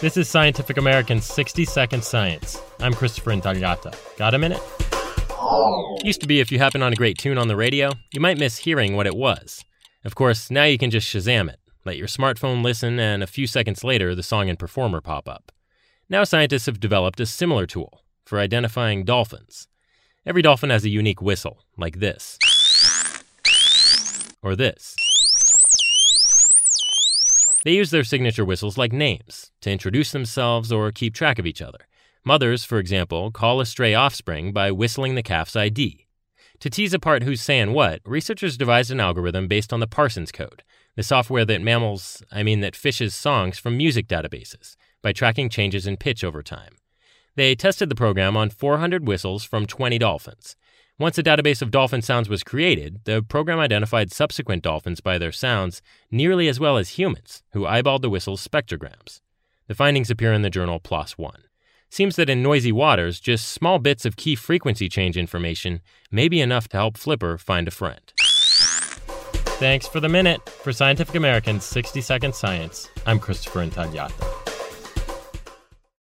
This is Scientific American's 60-Second Science. I'm Christopher Intagliata. Got a minute? Used to be if you happen on a great tune on the radio, you might miss hearing what it was. Of course, now you can just Shazam it, let your smartphone listen, and a few seconds later, the song and performer pop up. Now scientists have developed a similar tool for identifying dolphins. Every dolphin has a unique whistle, like this. Or this. They use their signature whistles like names, to introduce themselves or keep track of each other. Mothers, for example, call a stray offspring by whistling the calf's ID. To tease apart who's saying what, researchers devised an algorithm based on the Parsons Code, the software that fishes songs from music databases, by tracking changes in pitch over time. They tested the program on 400 whistles from 20 dolphins. Once a database of dolphin sounds was created, the program identified subsequent dolphins by their sounds nearly as well as humans, who eyeballed the whistle's spectrograms. The findings appear in the journal PLOS One. Seems that in noisy waters, just small bits of key frequency change information may be enough to help Flipper find a friend. Thanks for the minute. For Scientific American's 60-Second Science, I'm Christopher Intagliata.